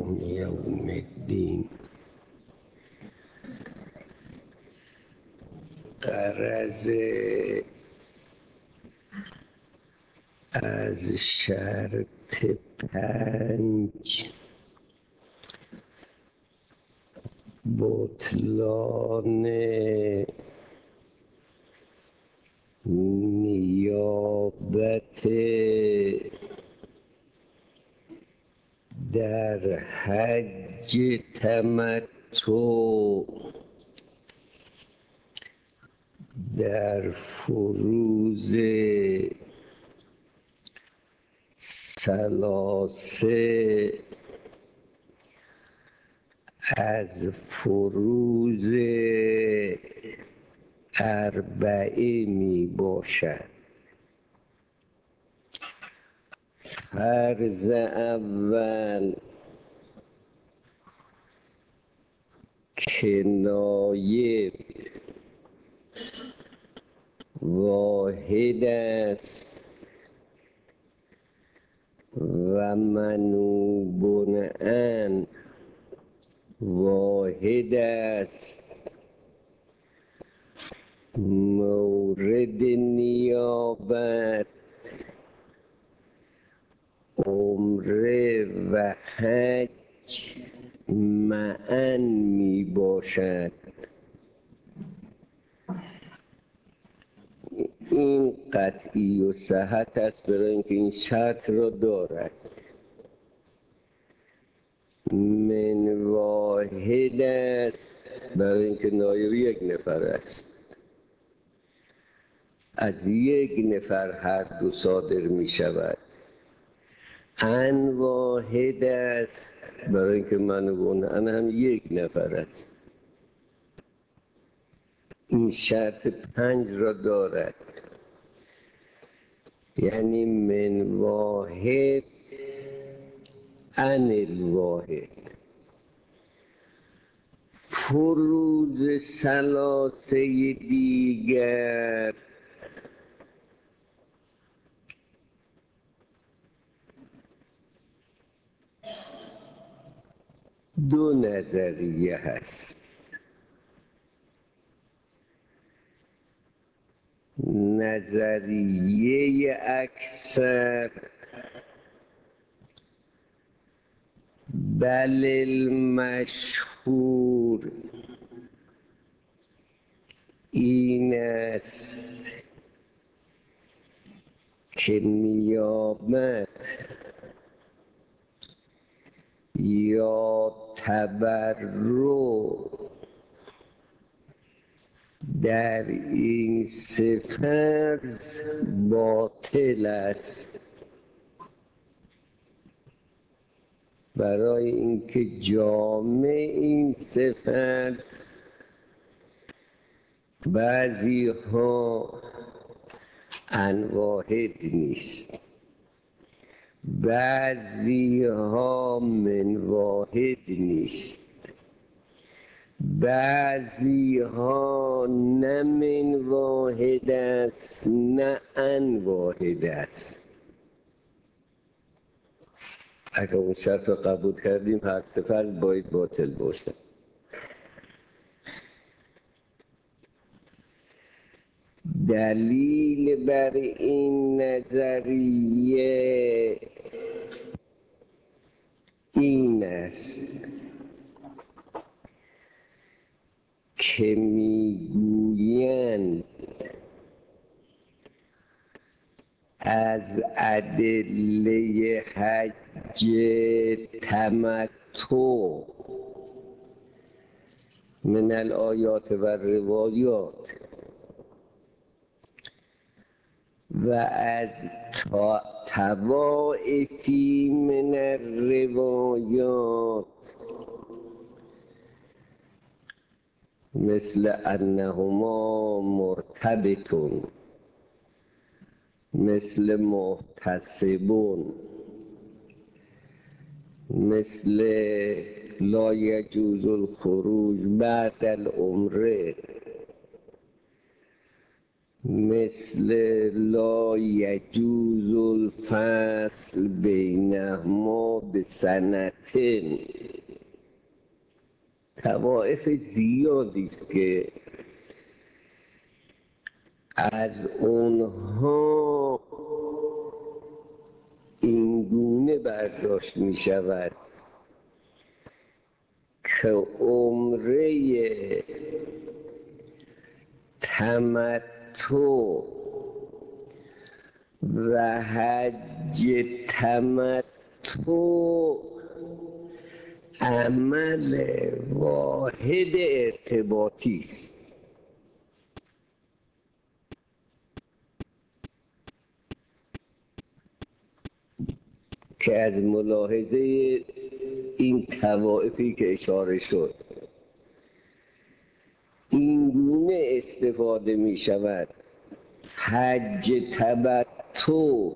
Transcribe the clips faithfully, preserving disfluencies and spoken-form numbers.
مالک یوم الدین. غرض از شرط پنج بطلان نیابت در حج تمتع در فروض ثلاثه از فروض اربعه می باشد. فرض اول که نایب واحد است و منوب عنه واحد است، مورد نیابت عمره و حج معا می باشد. این قطعی و صحت است برای اینکه این شرط را دارد. من واحد است برای اینکه نایب یک نفر است، از یک نفر هر دو صادر می شود. عن واحد است برای اینکه منوب عنه هم یک نفر است. این شرط پنج را دارد، یعنی من واحد عن الواحد. فروض ثلاثه دیگر دو نظریه هست. نظریه اکثر بل المشهور این است که نیابت یا تبرع در این سه فرض باطل است، برای اینکه جامع این سه فرض بعضی ها عن واحد نیست، بعضی ها من واحد نیست، بعضی ها نه من واحد است نه عن واحد است. اگر اون شرط را قبول کردیم هر سه فرض باید باطل باشه. دلیل بر این نظریه این است که میگویند از ادله حج تمتع من الآیات و الروایات و از طوائفی من الروایات مثل انهما مرتبطون، مثل محتسبون، مثل لا یجوز الخروج بعد العمره، مثل لا یجوز الفصل بینهما به سنتین. طوائف زیادی است که از اونها این گونه برداشت می شود که عمره تمتع و حج تمتع عمل واحد ارتباطی است که از ملاحظه این طوائفی که اشاره شد این گونه استفاده می شود. حج تمتع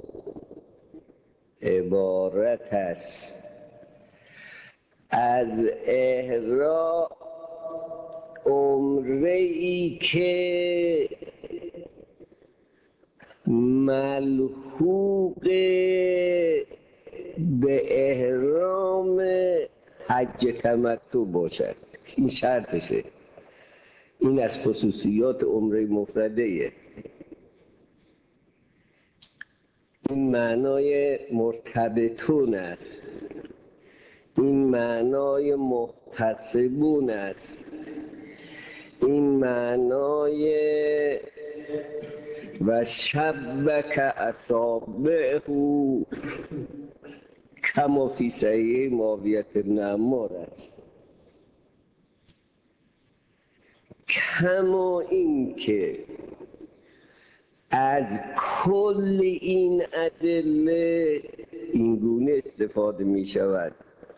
عبارت است از احرام عمره ای که ملحوق به احرام حج تمتع باشد. این شرطشه. این از خصوصیات عمره مفرده. این معنای مرتبطون است، این معنای محتسبون است، این معنای و شبک اصابعه کما فی صحیح معاویه بن عمار است. کما این که از کل این ادله این گونه استفاده می شود.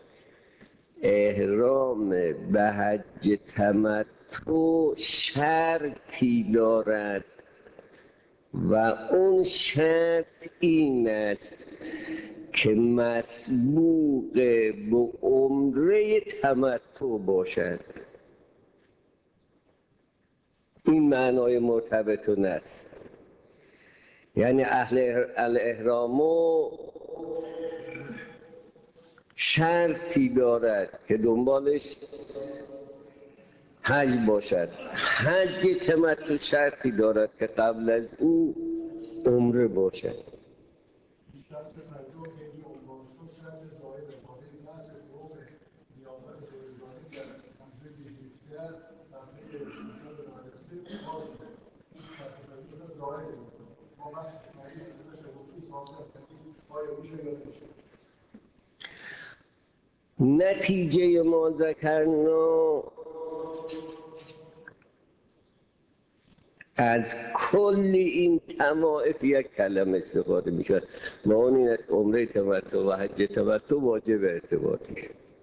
احرام به حج تمتع شرطی دارد و اون شرط این است که مسبوق به عمره تمتع باشد. این معنای مرتبطون است. یعنی اهل الاحرام شرطی دارد که دنبالش حج باشد. حج تمتع شرطی دارد که قبل از او عمره باشد. نتیجه ما ذکرنا از کل این طوائف یک کلمه استفاده می شود و اون این است عمره تمتع و حج تمتع واجب ارتباطی.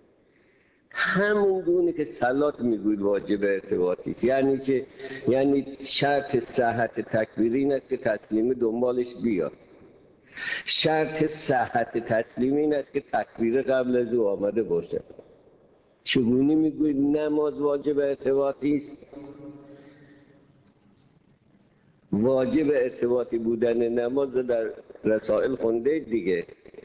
همون گونه که صلات میگوید واجب ارتباطی است. یعنی چه؟ یعنی شرط صحت تکبیر این است که تسلیم دنبالش بیاد. شرط صحت تسلیم این است که تکبیر قبل از او آمده باشد. چگونه میگوید نماز واجب ارتباطی است؟ واجب ارتباطی بودن نماز در رسائل خونده دیگه.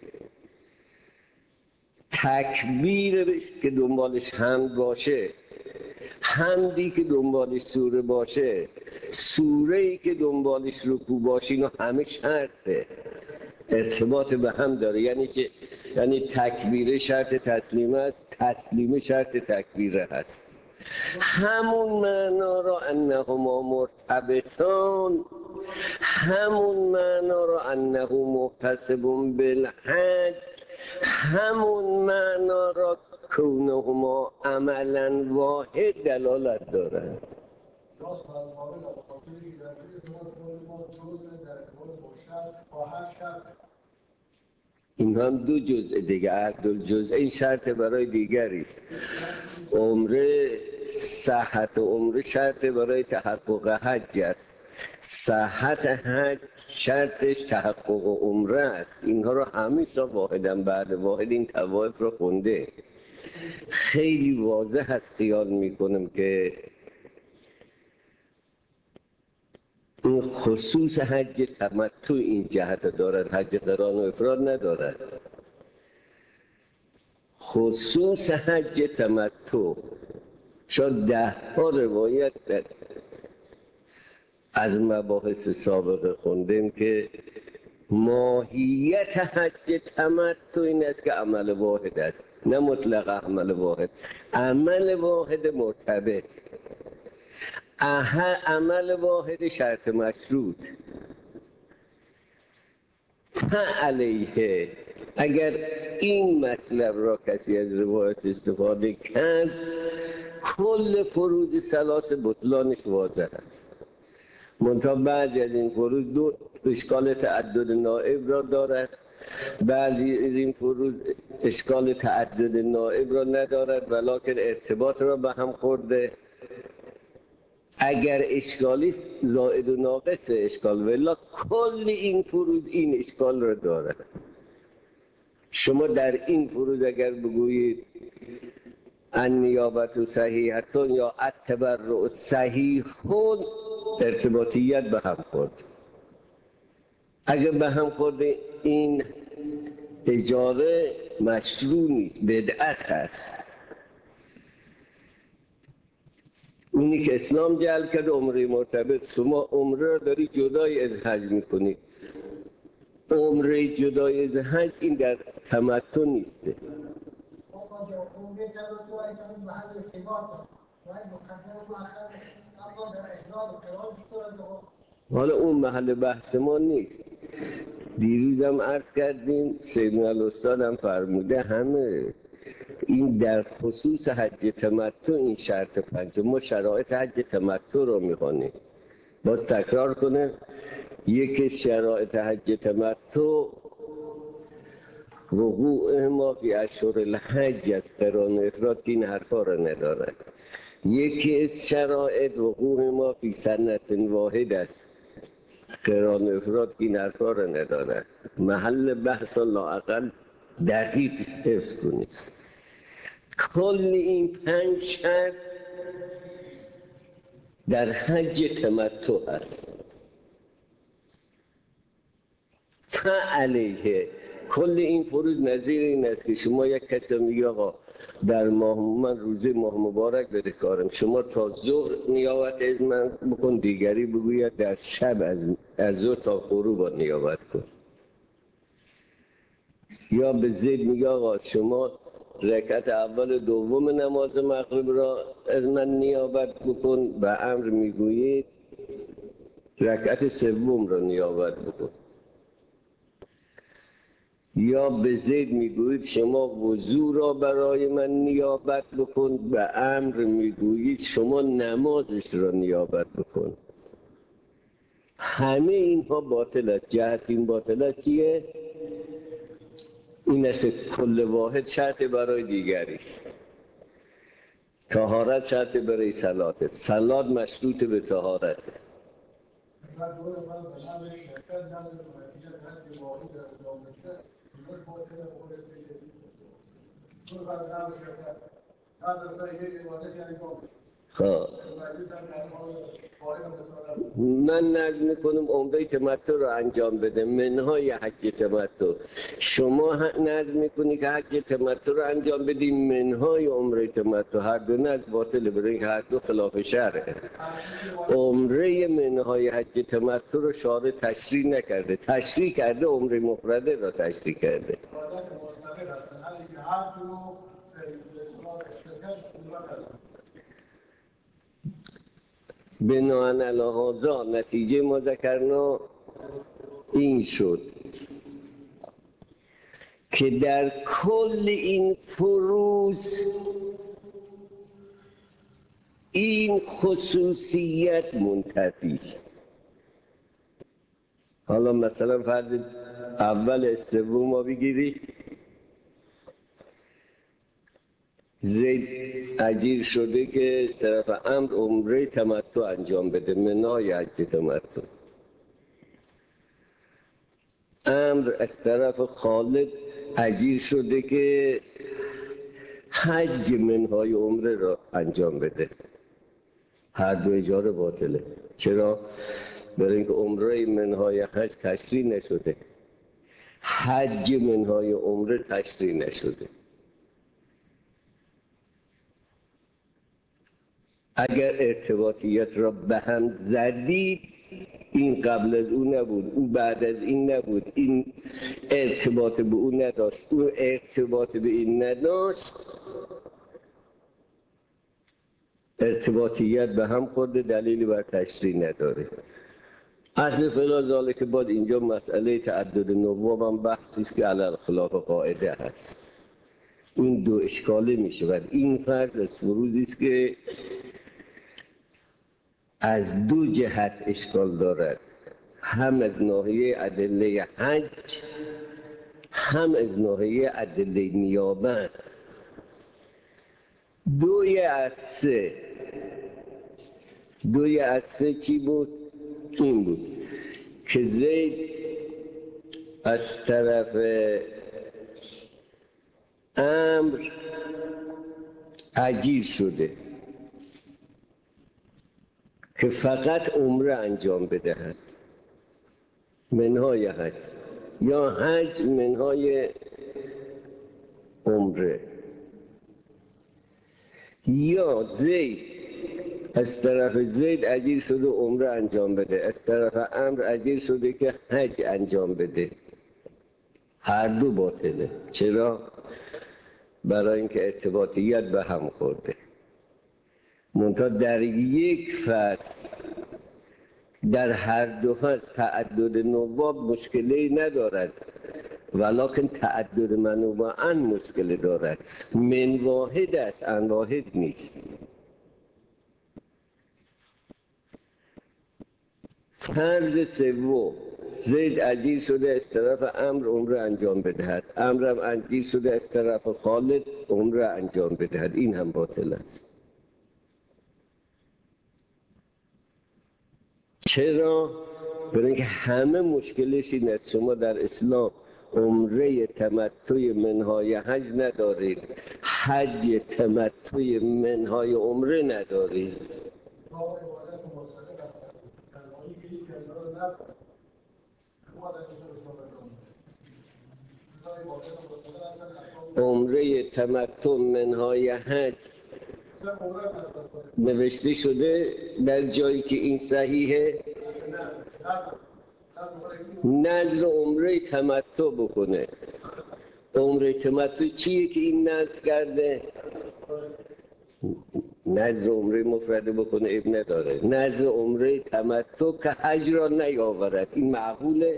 تکبیر که دنبالش حمد باشه، حمدی که دنبالش سوره باشه، سوره‌ای که دنبالش رکوع باشه، اینا همه شرطه، ارتباط به هم داره. یعنی که یعنی تکبیر شرط تسلیمه است، تسلیم شرط تکبیره هست. همون معنا را انهما مرتبطان، همون معنا را انه محتسب بالحج، همون معنا را کونهما عملا واحد دلالت دارند. این هم دو جزء دیگه، عهدالجزء این شرط برای دیگری است. عمره صحت عمره شرط برای تحقق حج است، صحت حج شرطش تحقق عمره است. اینها رو همیشه واحدن بعد واحد این طوائف رو خونده. خیلی واضح هست. خیال میکنم که این خصوص حج تمتع این جهت دارد، حج قران و افراد ندارد. خصوص حج تمتع شاید ده ها روایت در از مباحث سابقه خوندیم که ماهیت حج تمتع این است که عمل واحد است، نه مطلق عمل واحد، عمل واحد مرتبط. عمل واحد شرط مشروط. فعلیه اگر این مطلب را کسی از روایت استفاده کرد، کل فروض ثلاث بطلانش واضح است. منتها بعضی از این فروض دو اشکال تعدد نائب را دارد، بعضی از این فروض اشکال تعدد نائب را ندارد ولکن ارتباط را به هم خورده. اگر اشکالیست زائد و ناقص اشکال، ولی کل این فروض این اشکال را دارد. شما در این فروض اگر بگویید النیابت صحیحتون یا التبرع صحیحون، ارتباطیت به هم خورد. اگر به هم خورده این اجاره مشروع نیست، بدعت هست. اونی که اسلام جلب کرده عمره مرتبط، شما عمره را داری جدای از حج میکنید. عمره جدای از حج این در تمتع نیسته. حالا اون محل بحث ما نیست. دیروزم عرض کردیم، سیدنا الاستاد هم فرموده همه این در خصوص حج تمتع این شرط پنجم. ما شرایط حج تمتع رو میخوانیم. باز تکرار کنه، یکی شرایط حج تمتع وقوع ما فی اشهر الحج از قران و افراد که این حرفا رو نداره. یکی از شرایط وقوع ما فی سنت واحد است، قران و افراد که این حرفا رو نداره. محل بحث لااقل دقیق حفظ کنید. کل این پنج شرط در حج تمتع است. فعلیه کل این فروض نظیر این است که شما یک کسی میگه آقا در ماه من روزه ماه مبارک بده کارم، شما تا ظهر نیابت از من بکن، دیگری بگوید در شب از از ظهر تا غروب با نیابت کن. یا به زید میگه آقا شما رکعت اول دوم نماز مغرب را از من نیابت بکن، به امر میگویید رکعت سوم را نیابت بکن. یا به زید میگویید شما وضو را برای من نیابت بکن، به امر میگویید شما نمازش را نیابت بکن. همه اینها باطل است. جهت این باطل است چیه؟ این است کل واحد شرط برای دیگری است. طهارت شرط برای صلات، صلات مشروط به طهارت. خب من نظر میکنم عمره تمتع رو انجام بده، منهای حج تمتع. شما نظر میکنی که حج تمتع رو انجام بدی، منهای عمره تمتع. هر دو نظر باطله، برای اینکه هر دو خلاف شرعه. عمره منهای حج تمتع رو شارع تشریح نکرده، تشریح کرده عمره مفرده را تشریح کرده. بناهن علی هذا نتیجه ما ذکرنا این شد که در کل این فروض این خصوصیت منتفی است. حالا مثلا فرض اول سوم ما بگیری، زید اجیر شده که از طرف امر عمره تمتع انجام بده، منای حج تمتع. امر از طرف خالد اجیر شده که حج منهای عمره را انجام بده. هر دو اجاره باطله. چرا؟ برای اینکه عمره منهای حج تشریح نشده، حج منهای عمره تشریح نشده. اگر ارتباطیت را به هم زدید، این قبل از او نبود، او بعد از این نبود، این ارتباط به او نداشت، او ارتباط به این نداشت، ارتباطیت به هم خورده، دلیلی بر تشریح نداره. اصل فلا ذالک که بعد اینجا مسئله تعدد نواب هم بحثی است که علی خلاف قاعده هست. این دو اشکاله می شود. این فرض از فروضی است که از دو جهت اشکال دارد، هم از ناحیه ادله حج، هم از ناحیه ادله نیابت. دوی از سه دوی از سه چی بود؟ این بود که زید از طرف امر اجیر شده که فقط عمره انجام بدهد منهای حج، یا حج منهای عمره، یا زید از طرف زید اجیر شده عمره انجام بده، از طرف امر اجیر شده که حج انجام بده. هر دو باطله. چرا؟ برای اینکه ارتباطیت به هم خورده. منتها در یک فصل در هر دو فصل تعدد نواب مشکلی ندارد، ولکن تعدد منوعاً مشکل دارد. من واحد است، ان واحد نیست. فرض سوم، زید اجیر شده از طرف امر عمره انجام بدهد، امرم اجیر شده از طرف خالد عمره انجام بدهد. این هم باطل است. چرا؟ برای اینکه همه مشکلش این است. شما در اسلام عمره تمتع منهای حج ندارید، حج تمتع منهای عمره ندارید. عمره تمتع منهای حج نوشته شده در جایی که این صحیحه، نذر عمره تمتع بکنه. عمره تمتع چیه که این نذر کرده؟ نذر عمره مفرده بکنه اب نداره. نذر عمره تمتع که حج را نیاورد. این معقوله؟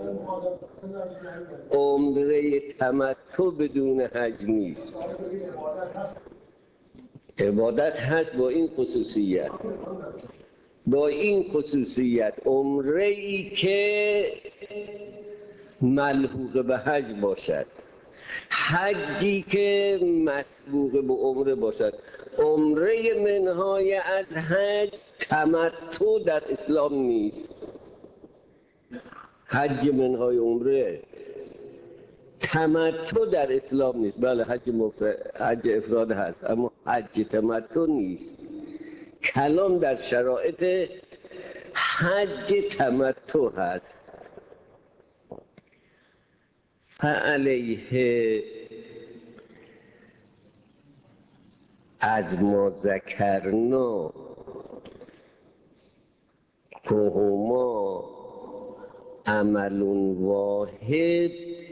عمره تمتع بدون حج نیست. عبادت هست با این خصوصیت، با این خصوصیت عمره ای که ملحوق به حج باشد، حجی که مسبوق به عمره باشد. عمره منهای از حج تمتع در اسلام نیست. حج منهای عمره تمتع در اسلام نیست. بله حج مفرد، حج افراد هست، اما حج تمتع نیست. کلام در شرایط حج تمتع هست. فعلیه از ما ذکرنا فهما عمل واحد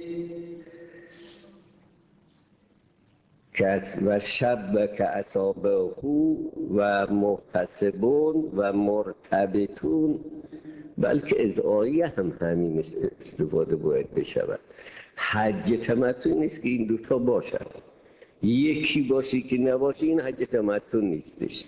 و شب که اصابه و محتسبون و مرتبطون، بلکه از آیه هم همین استفاده باید بشود. حج تمتع نیست که این دوتا باشد. یکی باشی که نباشی این حج تمتع نیستش.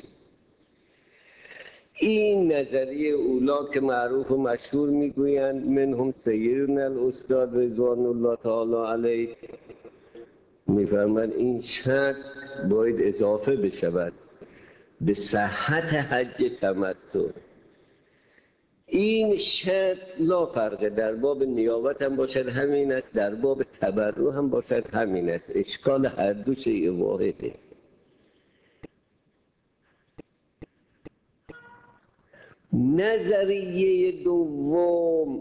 این نظریه اولا که معروف و مشهور میگویند منهم سیدنا الاستاد رضوان الله تعالی علیه، میفرمند این شرط باید اضافه بشود به صحت حج تمتع. این شرط لا فرقه، در باب نیابت هم باشد همین است، در باب تبرع هم باشد همین است. اشکال هر دو شیء واحده. نظریه دوم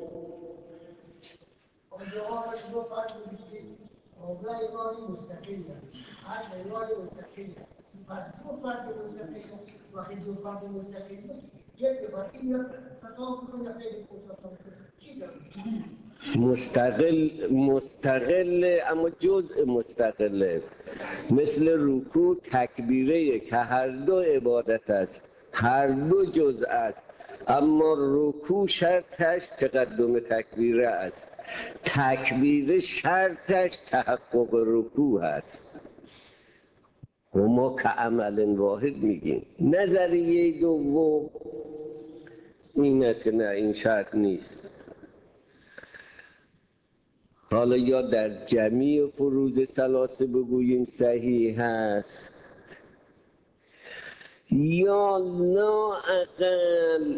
اوضاع ایرانی مستقله، هر ایرانی مستقله. پس دو فرد مستقل وقتی دو فرد مستقل یک بار این یا تطابق کنه خیلی کوتاه چی داره؟ مستقل مستقل اما جزء مستقله، مثل رکوع تکبیره که هر دو عبادت است، هر دو جزء است، اما رکوع شرطش تقدم تکبیره است، تکبیره شرطش تحقق رکوع است. و ما که عمل واحد میگیم. نظریه دوم این است که نه، این شرط نیست. حالا یا در جمیع فروض ثلاثه بگوییم صحیح هست، یا لااقل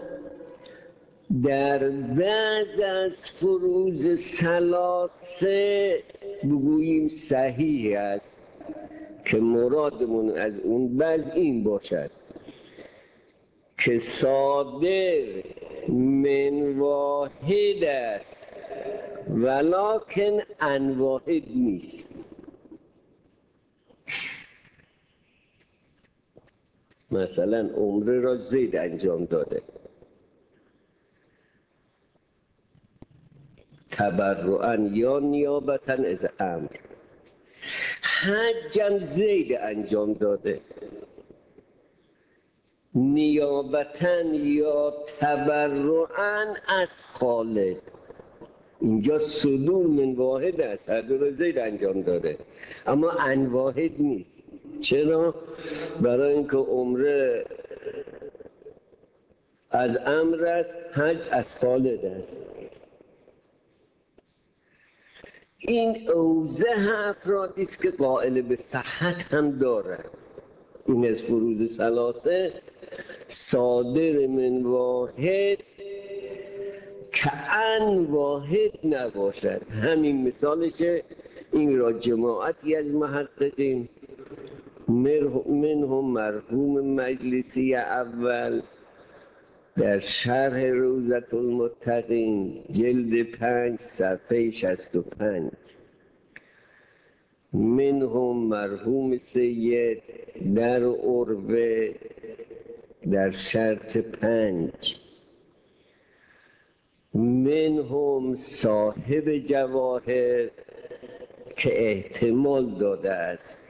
در بعض از فروض ثلاثه بگوییم صحیح است که مرادمون از اون بعض این باشد که صادر من واحد است ولکن عن واحد نیست. مثلا عمره را زید انجام داده، تبرعا یا نیابتا از امر. حجم زید انجام داده، نیابتا یا تبرعا از خالد. اینجا صدور من واحد است، هر دو را زید انجام داده اما عن واحد نیست. چرا؟ برای اینکه عمره از امر است، حج از خالد است. این اوضح افرادی است که قائل به صحت هم دارد. این از فروض ثلاثه صادر من واحد که عن واحد نباشد. همین مثالشه. این را جماعتی از محققین منهم مرحوم مجلسی اول در شرح روضة المتقین جلد پنج صفحه شصت و پنج، منهم مرحوم سید در عروه در شرط پنج، منهم صاحب جواهر که احتمال داده است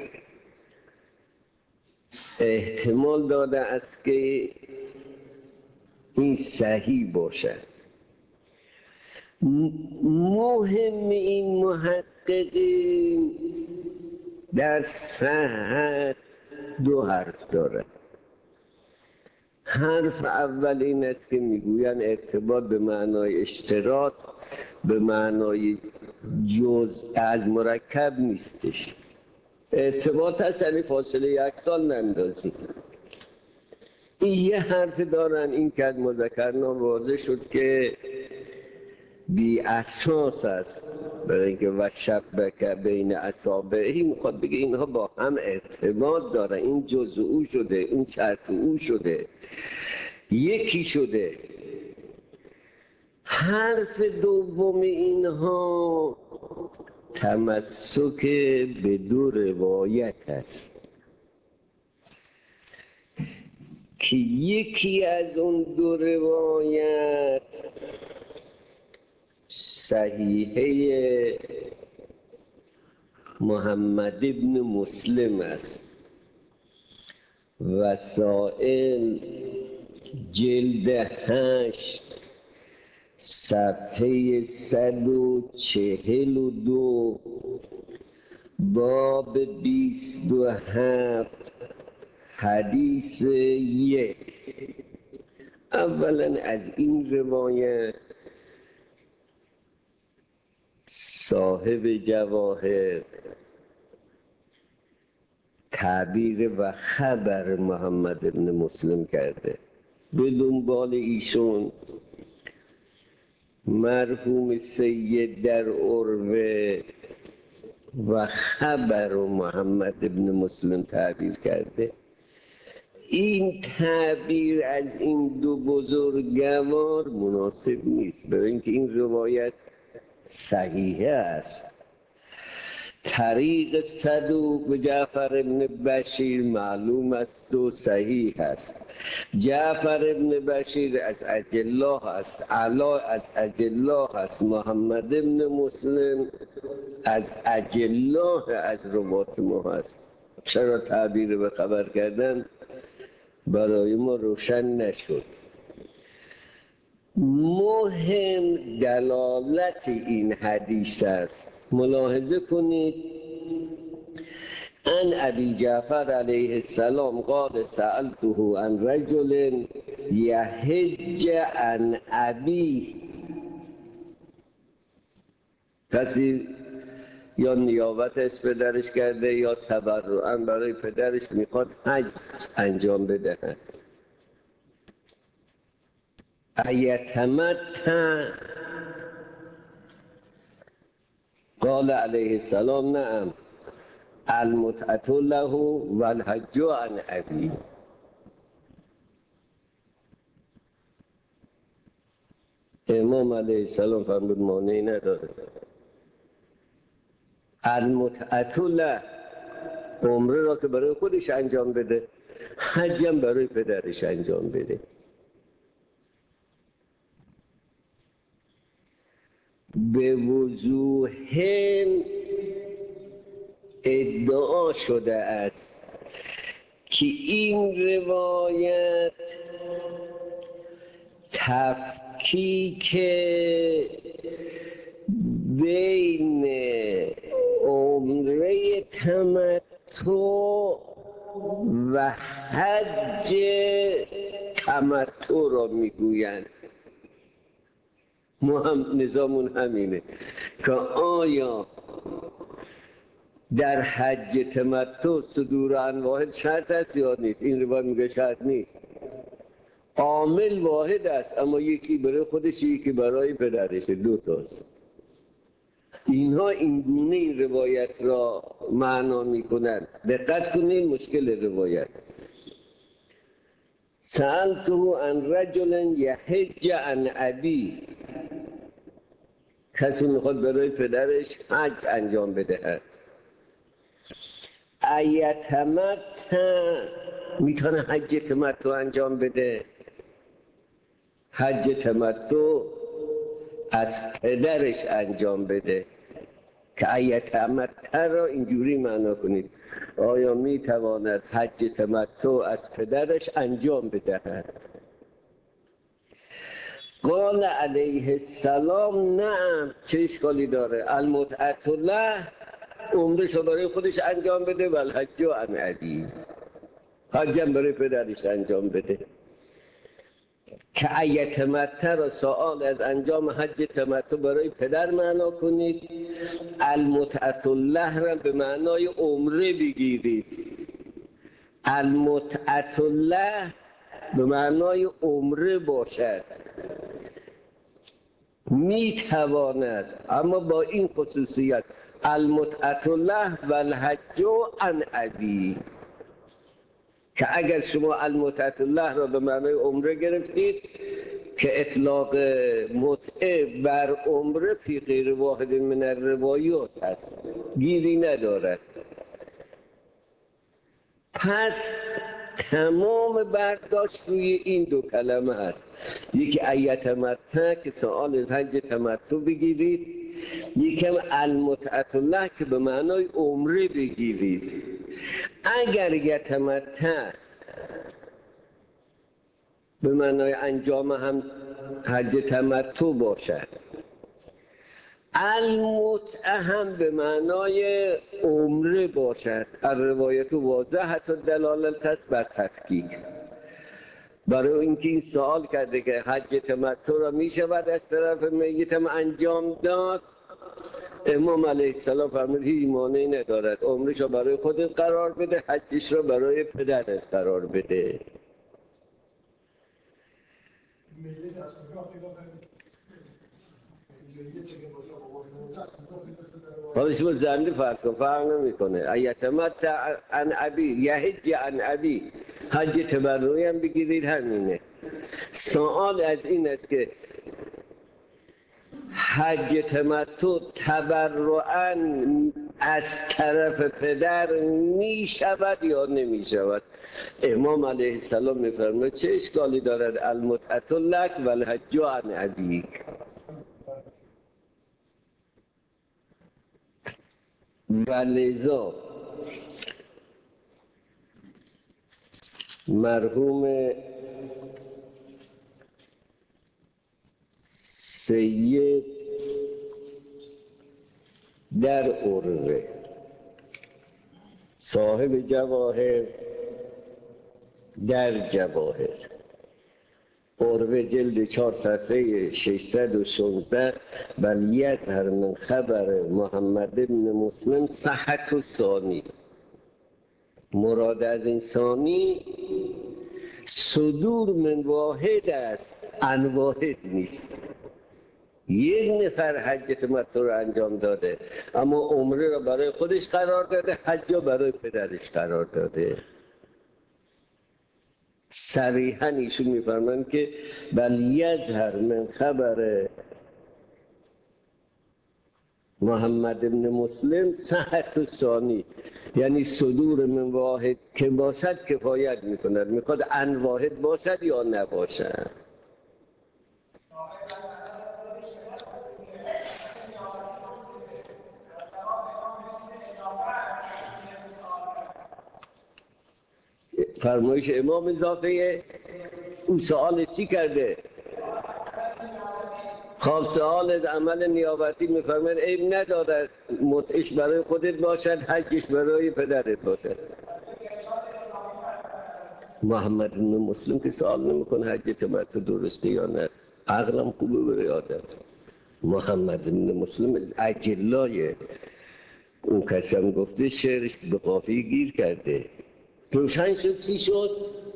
احتمال داده است که این صحیح باشد. مهم این محققین در صحت دو حرف داره. حرف اول این است که میگویند ارتباط به معنای اشتراط، به معنای جزء از مرکب نیستش. ارتباط هست یعنی فاصله یک سال نندازی. این یه حرف دارن. این که از مذکرنا واضح شد که بی اساس است، برای اینکه و شبک بین اصابعی میخواد بگه اینها با هم ارتباط دارن، این جزء او شده، این شرط او شده، یکی شده. حرف دوم اینها تمسک به دو روایت است که یکی از اون دو روایت صحیحه محمد ابن مسلم است. وسائل جلد هشت صفحه صد و چهل و دو باب بیست و هفت حدیث یک. اولا از این روایت صاحب جواهر تعبیر و خبر محمد ابن مسلم کرده. به دنبال ایشون مرحوم سید در عروه و خبر محمد ابن مسلم تعبیر کرده. این تعبیر از این دو بزرگوار مناسب نیست، برای اینکه این روایت صحیحه است. طریق صدوق به جعفر ابن بشیر معلوم است و صحیح است. جعفر ابن بشیر از اجلاه است، علا از اجلاه است، محمد ابن مسلم از اجلاه از روات ما است. چرا تعبیر به خبر کردن برای ما روشن نشد. مهم دلالت این حدیث است. ملاحظه کنید ان ابی جعفر علیه السلام قال سألته عن رجل یحج عن ابی. کسی یا نیابت از پدرش کرده یا تبرعاً برای پدرش میخواد حج انجام بدهد. ایتمتع قال علیه السلام نعم المتعة له والحج عن ابی. امام علیه السلام فرمود مانعی نداره. المتعة له، عمره را که برای خودش انجام بده، حجم برای پدرش انجام بده. به وضوح ادعا شده است که این روایت تفکیک بین عمره تمتع و حج تمتع را میگویند. ما هم نظامون همینه که آیا در حج تمتع صدور عن واحد شرط است یا نیست؟ این روایت میگه شرط نیست. عامل واحد است اما یکی برای خودش یکی برای پدرش، دو تاست. اینها اینگونه این روایت را معنا میکنند. دقت کنید مشکل روایت. سألته عن رجل یحج عن ابی، کسی میخواد برای پدرش حج انجام بدهد. ایتمتع، میتونه حج تمتع انجام بده. حج تمتع از پدرش انجام بده. که ایتمتع را اینجوری معنا کنید، آیا میتواند حج تمتع از پدرش انجام بدهد؟ قال علیه السلام نعم، چه اشکالی داره؟ المتعة له، عمرش برای خودش انجام بده، و الحج عن ابی، حجم برای پدرش انجام بده. که ایتمتع را سؤال از انجام حج تمتع برای پدر معنا کنید، المتعة له را به معنای عمره بگیرید. المتعة له به معنای عمره باشد، میتواند، اما با این خصوصیت المتعة له و الحج عن ابی، که اگر شما المتعة له را به معنای عمره گرفتید که اطلاق متعه بر عمره فی غیر واحد من الروایات است، گیری ندارد. پس تمام برداشت روی این دو کلمه است. یکی ایتمتع که سؤال از حج تمتع بگیرید، یکم المتعة له که به معنای عمره بگیرید. اگر یتمتع به معنای انجام هم حج تمتع باشد، المتعه هم به معنای عمره باشد، الروایت واضحة الدلالت است بر تفکیک. برای اینکه این سوال کرده که حج تمتع را می شود از طرف میتم انجام داد، امام علیه السلام فرمود هیچ مانعی ندارد، عمرش را برای خودت قرار بده، حجش را برای پدرت قرار بده. حالا شما زنده فرض کن، فرق نمی کنه. ایتمتع عن ابی، یحج عن ابی، حج تبرعی هم بگیرید همینه. سوال از این است که حج تمتع تبرعاً از طرف پدر می شود یا نمی شود؟ امام علیه السلام می فرماید چه اشکالی دارد؟ المتعة لک و الحج عن ابیک. و لذا مرحوم سید در عروه صاحب جواهر در جواهر عروه جلد چهار صفحه ششصد و شانزده بل یظهر من خبر محمد بن مسلم صحت الثانی، مراد از این ثانی صدور من واحد است، عن واحد نیست. یک نفر حج تمتع رو انجام داده اما عمره را برای خودش قرار داده، حج را برای پدرش قرار داده. صریحاً ایشون میفرمایند که بل یظهر من خبر محمد بن مسلم صحت الثانی، یعنی صدور من واحد که باشد کفایت میکند، میخواد عن واحد باشد یا نباشد. فرمایش امام اضافه. او سوال چی کرده؟ خب سوال عمل نیابتی میفرماید عیب ندارد متعش برای خودت باشد، حجش برای پدرت باشد. محمد بن مسلم که سوال نمیکنه حج تمتع درسته یا نه، عقلم خوبه برای آدم. محمد بن مسلم از اجلای اون کسی هم گفته شعرش به قافیه گیر کرده. روشن شد چی شد؟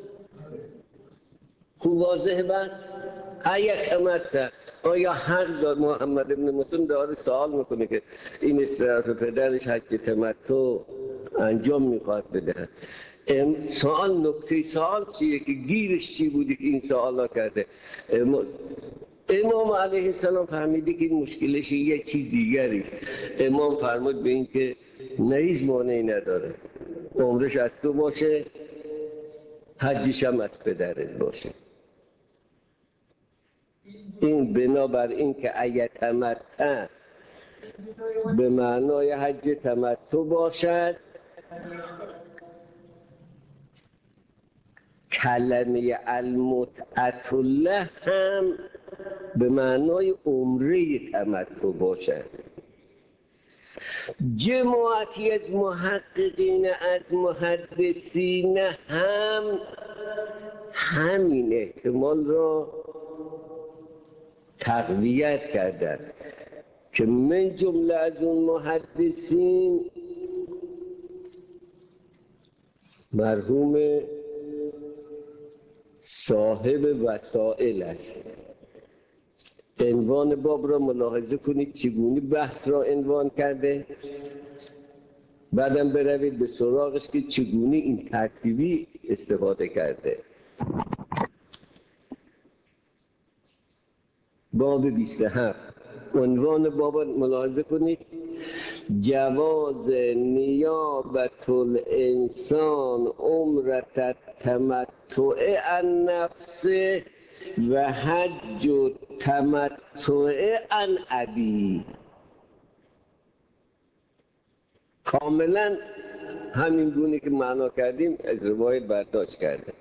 خوب واضح بس؟ ایا تمتع، آیا حق داد؟ محمد بن مسلم داره سوال میکنه که این استراحت پدرش حج تمتع انجام میخواد بده. سوال نکته سوال چیه که گیرش چی بودی که این سوال ها کرده؟ امام علیه السلام فهمیده که این مشکلش یه چیز دیگری. امام فرمود به این که نیز مانعی نداره عمرش از تو باشه، حجش هم از پدرت باشه. این بنابر این که اگه تمتع به معنای حج تمتع باشد، کلمه المتعة له هم به معنای عمره تمتع باشد. جماعتی از محققین از محدثین هم همین احتمال را تقویت کردند که من جمله از اون محدثین مرحوم صاحب وسائل است. عنوان باب را ملاحظه کنید چگونه بحث را عنوان کرده، بعدم بروید به سراغش که چگونه این ترتیبی استفاده کرده. باب بیست و هفت عنوان باب ملاحظه کنید جواز نیابت الانسان عمرت التمتع عن نفسه و حج تمتع عن ابی. کاملا همین گونه که معنا کردیم از روایت برداشت کرده.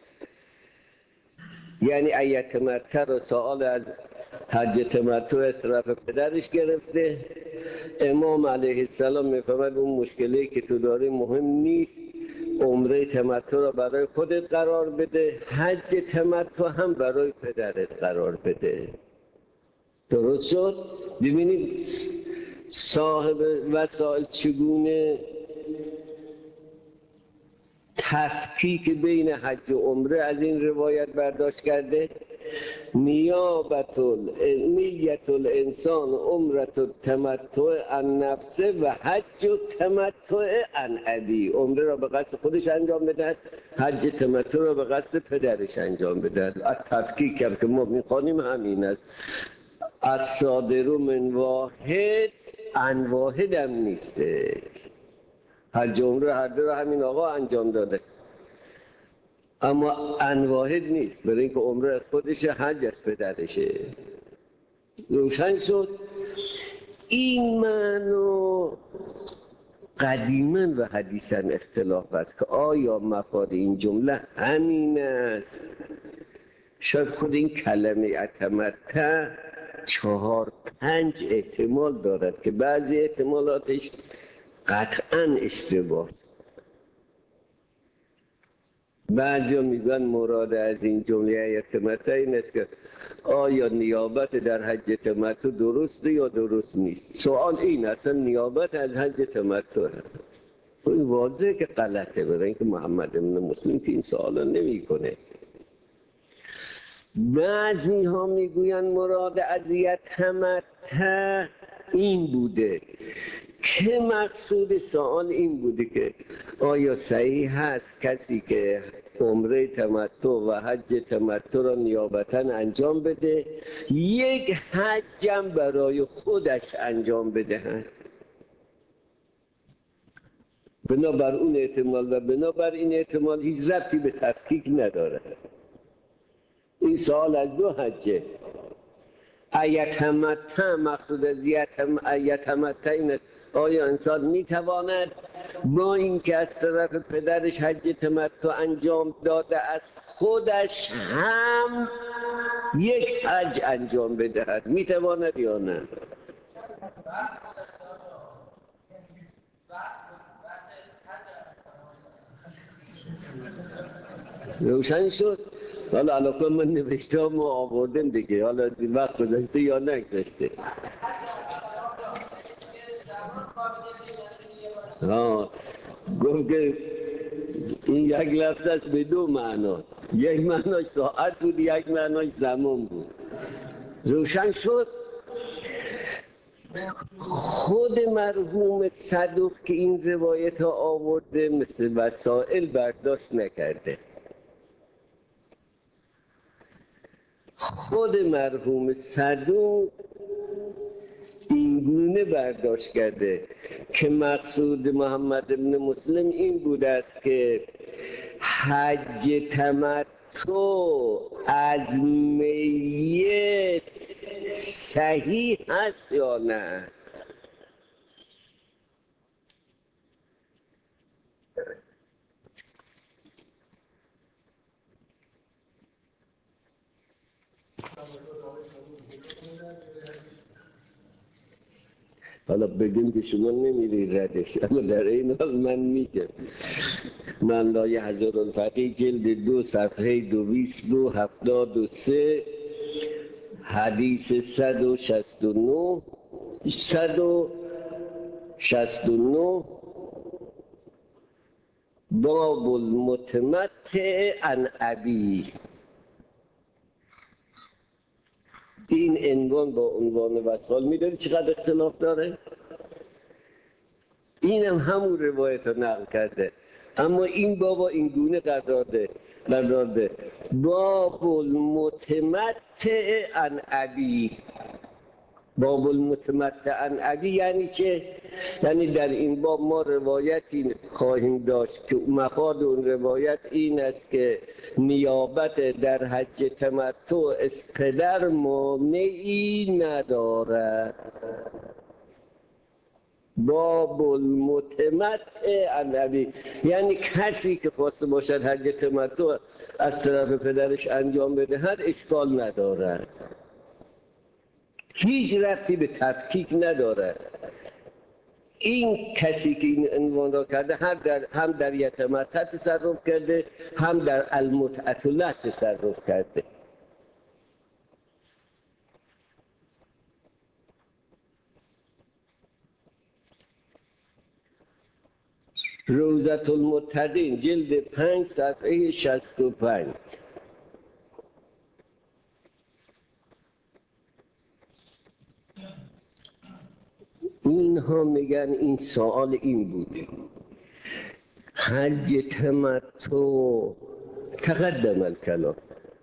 یعنی ایت تمتع را سوال از حج تمتع از طرف پدرش گرفته. امام علیه السلام میفهمد اون مشکلی که تو داری مهم نیست، عمره تمتع را برای خودت قرار بده، حج تمتع هم برای پدرت قرار بده. درست شد؟ ببینید صاحب وسائل چگونه تفکیک بین حج و عمره از این روایت برداشت کرده. نیابت نیت الانسان عمرت التمتع عن نفسه و حج التمتع عن ابی. عمره را به قصد خودش انجام بدهد، حج تمتع را به قصد پدرش انجام بدهد. از تفکیک کرد که ما میخوانیم همین است. از صادر من واحد عن واحد هم نیسته. حج عمره هر دو را همین آقا انجام داده، اما عن واحد نیست، برای اینکه عمره از خودشه، حج از پدرشه. روشن شد؟ این معنی قدیما و حدیثا اختلاف است که آیا مفاد این جمله همین است. شاید خود این کلمه اتمتع چهار پنج احتمال دارد که بعضی احتمالاتش قطعا اشتباه است. بعضی ها میگن مراد از این جمله تمتع این است که آیا نیابت در حج تمتع درسته یا درست نیست. سوال این اصلا نیابت از حج تمتع این واضحه که غلطه، برای اینکه محمد بن مسلم که این سوالا نمی کنه. بعضی ها میگوین مراد از تمتع این بوده که مقصود سوال این بوده که آیا صحیح هست کسی که عمره تمتع و حج تمتع را نیابتا انجام بده یک حجم برای خودش انجام بدهد. بنابر اون احتمال و بنابر این احتمال هیچ ربطی به تفکیک نداره. این سوال از دو حجه. ایتمتع مقصود از ایتمتع این آیا انسان میتواند با اینکه از طرف پدرش حج تمتع انجام داده از خودش هم یک حج انجام بدهد، میتواند یا نه؟ روشن شد؟ حالا علاقه من نوشته هم آوردم دیگه، حالا وقت گذاشته یا نگذاشته. ها گفت که این یک لفظ است به دو معنا، یک معناش ساعت بود، یک معناش زمان بود. روشن شد؟ خود مرحوم صدوق که این روایت ها آورده مثل وسائل برداشت نکرده. خود مرحوم صدوق این گونه برداشت کرده که مقصود محمد بن مسلم این بوده است که حج تمتع از میت صحیح هست یا نه. حالا بگیم که شما نمیری ردش، اما در این حال من میگم. من لای هزار الفقیه جلد دو صفحه دویست دو هفتاد و سه حدیث صد و شست و نه صد و شست و نه باب المتمتع عن ابی. این عنوان با عنوان وصال میداری چقدر اختلاف داره؟ این هم همون روایت رو نقل کرده، اما این بابا این گونه قرار ده قرار ده باب المتمتع عن ابی. باب المتمتع عن ابی یعنی چه؟ یعنی در این باب ما روایتی خواهیم داشت که مفاد اون روایت این است که نیابت در حج تمتع از پدر مانعی ندارد. باب المتمتع عن ابی یعنی کسی که خواسته باشد حج تمتع از طرف پدرش انجام بدهد اشکال ندارد، هیچ ربطی به تفکیک ندارد. این کسی که این عنوان را کرده هم در, هم در یتمتع تصرف کرده، هم در المتعة له تصرف کرده. روضة المتقین جلد پنج صفحه شصت و پنج. اینها میگن این سوال این بوده حج تمتع تقدم الکلام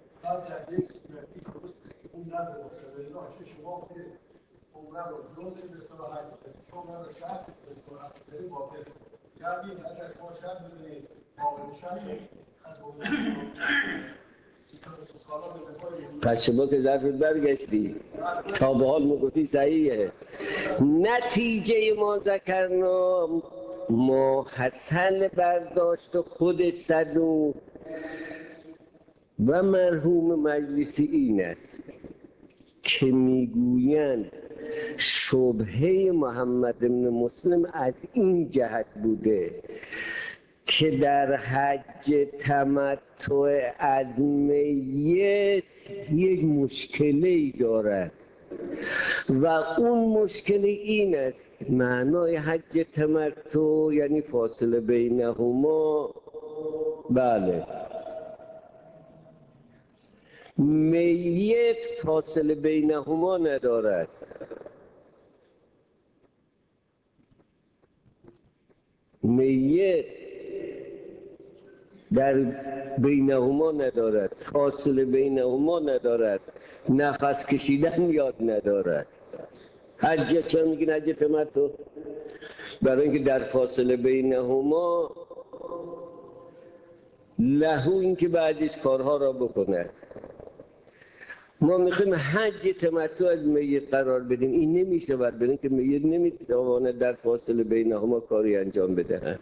عمره رو جز به اصطلاح حج کنید، شما رو شرط به اصطلاح برید باطل کردید. اگر شما شرط بدونید واقعی شرط پس شما که ظرف برگشتی تا به حال میگفتی صحیحه. نتیجه ما ذکرنا ما حسن برداشت خود صدوق و مرحوم مجلسی این است که میگویند شبهه محمد بن مسلم از این جهت بوده که در حج تمتع از میت یک مشکلی دارد و اون مشکل این است معنای حج تمتع یعنی فاصله بینهما بله میت فاصله بینهما ندارد میت در بینهما ندارد فاصله بینهما ندارد نفس کشیدن یاد ندارد. حج چرا میگین حج تمتع؟ برای اینکه در فاصله بینهما لهو این که بعدش کارها را بکند. ما میخوایم حج تمتع از میت قرار بدیم این نمیشه برای برای اینکه میت نمیتواند در فاصله بینهما کاری انجام بدهد.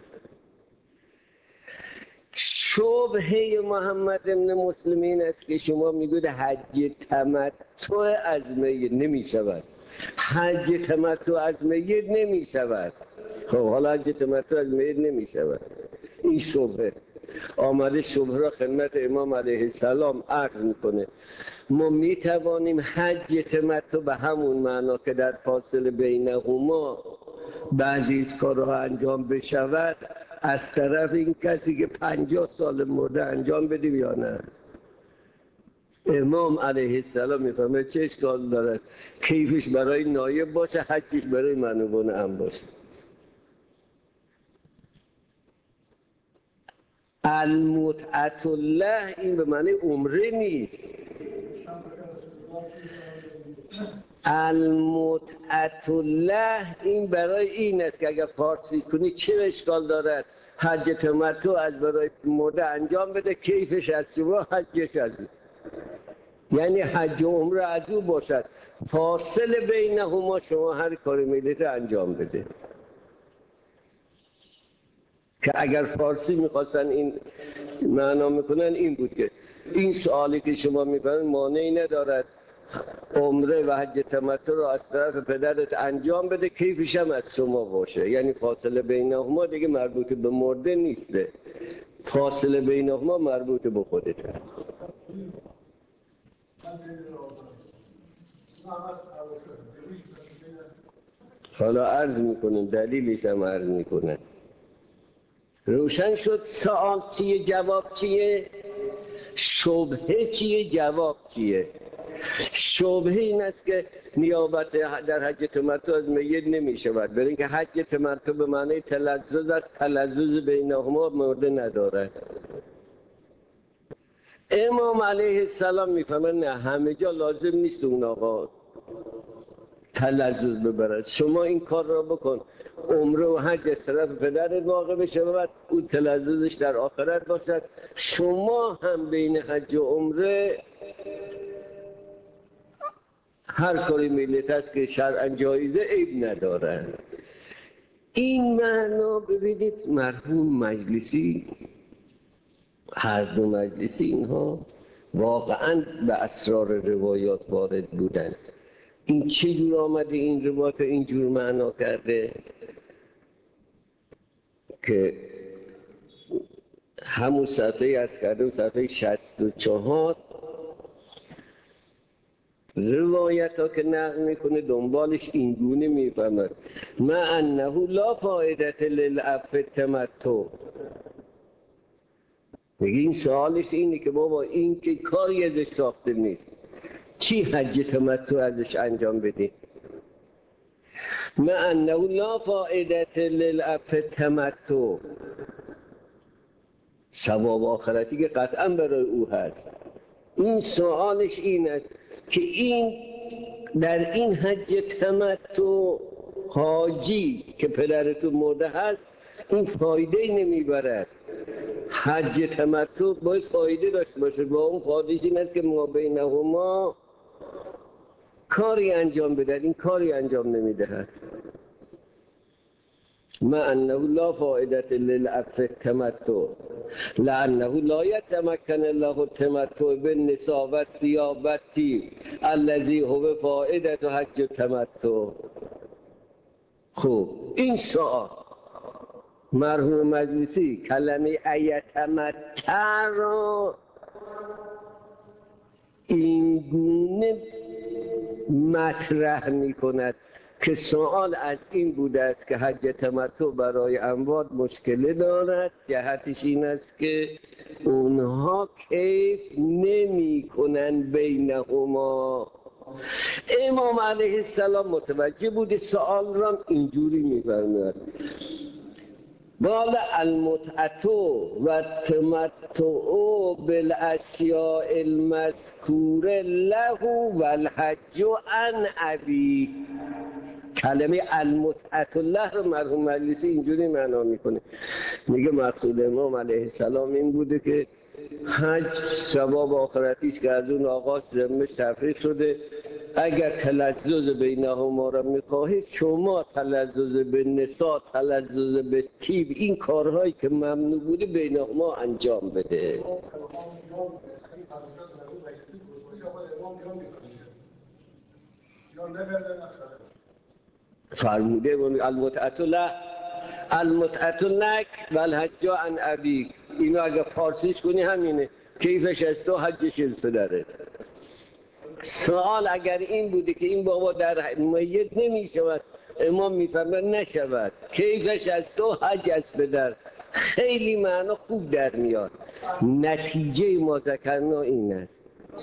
شبهه محمد بن مسلم این است که شما میگوید حج تمتع از میت نمی شود حج تمتع از میت نمی شود. خب حالا حج تمتع از میت نمی شود. این شبهه آمده شبهه را خدمت امام علیه السلام عرض میکنه. ما میتوانیم حج تمتع به همون معنا که در فاصله بینهما بعضی از کارها انجام بشود از طرف این کسی که پنجاه سال مرده انجام بدیم یا نه؟ امام علیه السلام میفهمه چه اشکال دارد کیفش برای نایب باشه حجش برای منوبان هم باشه. المتعة الله این به معنی عمره نیست. المتعة الله این برای این است که اگر فارسی کنی چه اشکال دارد حج تمتع از برای مرده انجام بده کیفش از شما حجش از او یعنی حج و عمره از او باشد فاصله بینهما شما هر کاری میلیت انجام بده. که اگر فارسی میخواستن این معنا میکنن این بود که این سوالی که شما میکنن مانعی ندارد عمره و حج تمتع رو از طرف پدرت انجام بده کیفش هم از شما باشه یعنی فاصله بینهما دیگه مربوط به مرده نیسته فاصله بینهما مربوط به خودته. حالا عرض میکنم دلیلش هم عرض میکنم. روشن شد سوال چیه جواب چیه؟ شبهه چیه جواب چیه؟ شبهه این است که نیابت در حج تمتع از میت نمی شود برای اینکه حج تمتع به معنی تلذذ است تلذذ بینهما مرده ندارد. امام علیه السلام میفهمه نه همه جا لازم نیست اون آقا تلذذ ببرد شما این کار را بکن عمره و حج از طرف پدرت واقع بشه و بعد اون تلذذش در آخرت باشد شما هم بین حج و عمره هر کاری میلیت است که شرعاً جایزه عیب نداره. این معنا ببینید مرحوم مجلسی هر دو مجلسی اینها واقعاً به اسرار روایات وارد بودند. این چه جور آمده این روایات اینجور معنا کرده که همون صفحه از کردم صفحه شصت و چهار روایت ها که نقل میکنه دنبالش اینگونه میفهمد ما انه لا فایدت للعفو تمتع میگه این سوالش اینه که بابا این که کاری ازش ساخته نیست چی حج تمتع ازش انجام بدیم ما انه لا فائدت للعفو تمتع، ثواب آخرتی که قطعا برای او هست. این سوالش این است که این در این حج تمتع حاجی که پدرتون مرده هست این فایده نمیبرد. حج تمتع باید فایده داشته باشه، با اون فایدهش این است که ما بینهما کاری انجام بدهد، این کاری انجام نمیدهد. ما انه لا فائدت للعفو تمتع لانه لا یتمکن الله التمتع بالنساء و الثياب و الطیب الذی هو فائدت حج تمتع. خوب، این سوال مرحوم مجلسی کلمه ایتمتع را این گونه مطرح می کند که سوال از این بوده است که حج تمتع برای اموات مشکل دارد. جهتش این است که اونها کیف نمی کنند بینهما. امام علیه السلام متوجه بوده سوال را اینجوری می فرماید قال المتعة و التمتع بالاشیاء المذکوره له و الحج عن ابی. کلمه المتعة له رو مرحوم مجلسی اینجوری معنا میکنه، میگه مقصود امام علیه السلام این بوده که حج ثواب آخرتیش که از اون آغاز ذمش تفریق شده، اگر تلذذ بینهما را میخواهید شما تلذذ به نساء، تلذذ به طیب، این کارهایی که ممنوع بوده بینهما انجام بده. فرموده المتعة له المتعة لک و الحج عن ابیک. اینو اگر فارسیش کنی همینه، کیفش از تو حجش از پدره. سوال اگر این بوده که این بابا در میت نمی شود، امام میفرماید نشود، کیفش از تو حج از پدر. خیلی معنا خوب در میاد. نتیجه ما ذکرنا این است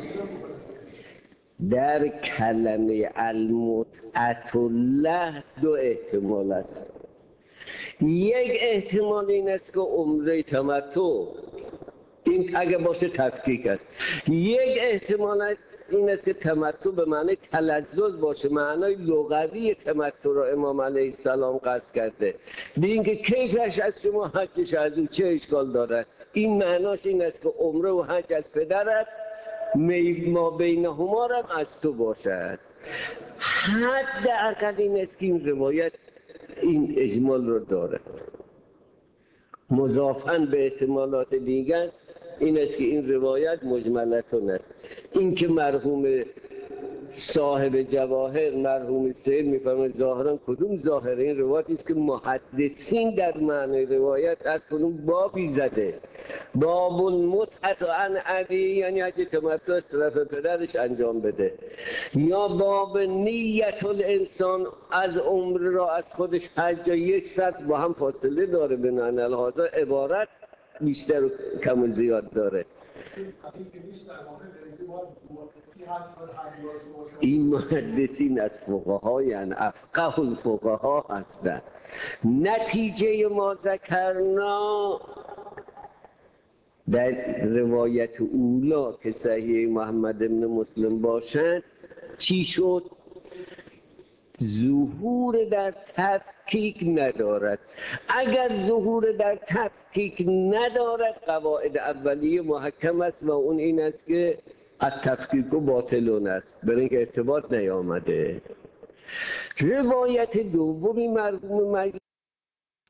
در کلمه المتعة له دو احتمال است. یک احتمال این است که عمره تمتع، این اگه باشه تفکیک است. یک احتمال این است که تمتع به معنی تلذذ باشه، معنای لغوی تمتع را امام علیه السلام قصد کرده. دیگه که کیفش از شما حجش از او چه اشکال داره؟ این معناش این است که عمره و حج از پدرت ما بینهما را از تو باشد. حداقل این است که این روایت این اجمال رو داره. مضافاً به احتمالات دیگر این است که این روایت مجملتون است. این که مرحوم صاحب جواهر مرحوم سید میفرماید ظاهراً کدوم ظاهر این روایتی است که محدثین در معنی روایت از کدوم بابی زده. باب المتعة عن ابی، یعنی حج تمتع از طرف پدرش انجام بده، یا باب نیت الانسان از عمر را از خودش حج، یک سطح با هم فاصله داره، به معنی الهازا عبارت بیشتر و کم و زیاد داره. این محدثین از فقهای ان افقه الفقها هستند. نتیجه ما ذکرنا در روایت اولا که صحیح محمد بن مسلم باشد چی شد؟ ظهور در تفکیک ندارد. اگر ظهور در تفکیک ندارد قواعد اولیه محکم است و اون این است که التفکیک و باطلون است، برای اینکه ارتباط نیامده. روایت دومی مرحوم